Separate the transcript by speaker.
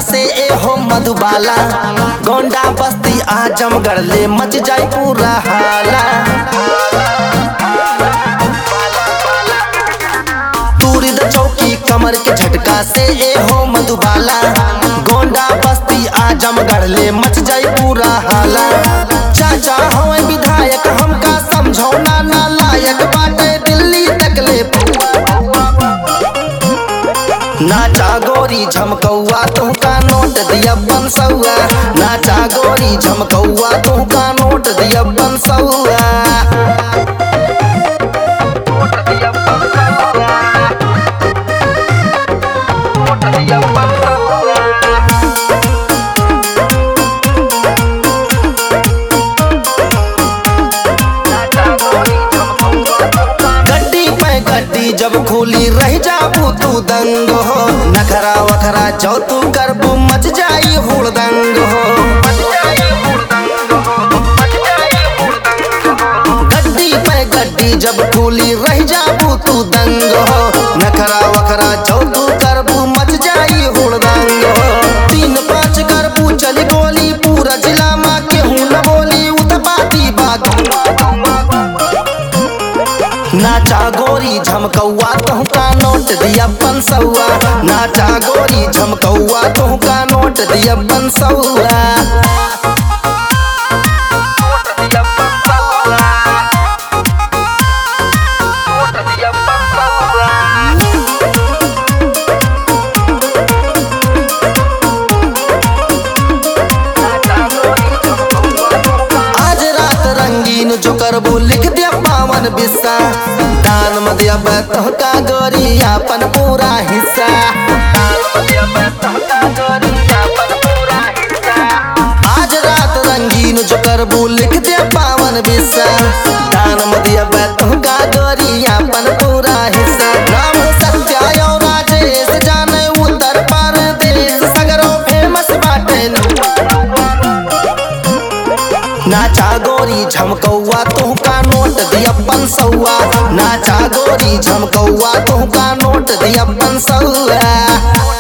Speaker 1: से ए हो मधुबाला, गोंडा बस्ती आजमगढ़ ले मच जाए पूरा हाला। तूरी द चौकी कमर के झटका से ए हो मधुबाला, गोंडा बस्ती आजमगढ़ ले मच जाए पूरा हाला। चाचा हमें विधायक हमका समझौना ना लायक बाटे दिल्ली तक ले। नाचा गोरी झमकौआ तुहका नोट दिया 500, नाचा गोरी झमकौआ तुहका नोट दिया 500। जब खोली रह जाबू तू दंग हो, नखरा वखरा जो तू करबू मच जाई हुड़दंग हो। गड्डी पे गड्डी जब खोली रह जाबू तू दंग हो, नखरा वखरा जो तू करबू मच जाई हुड़दंग हो। 3-5 करबू चली गोली पूरा जिला मा केहू न बोली उतपाती बात। नाचा गोरी झमकौआ तुहका नोट दिया 500, नाचा गोरी झमकौआ तुहका नोट दिया 500। आज रात रंगीन जो करबू लिख दिया 52 बिस्सा, दान में दिया तुहका गोरी अपन पूरा हिस्सा। आज रात रंगीन जो करबू लिख दिया 52 बिस्सा, दान में दिया तुहका गोरी अपन पूरा हिस्सा। राम सत्या और राजेश जाने उत्तर प्रदेश सगरो फेमस बाटे। नाचा गोरी झमकौआ तुहका नोट दिया 500, नाचा गोरी झमकौआ तुहका नोट दिया 500।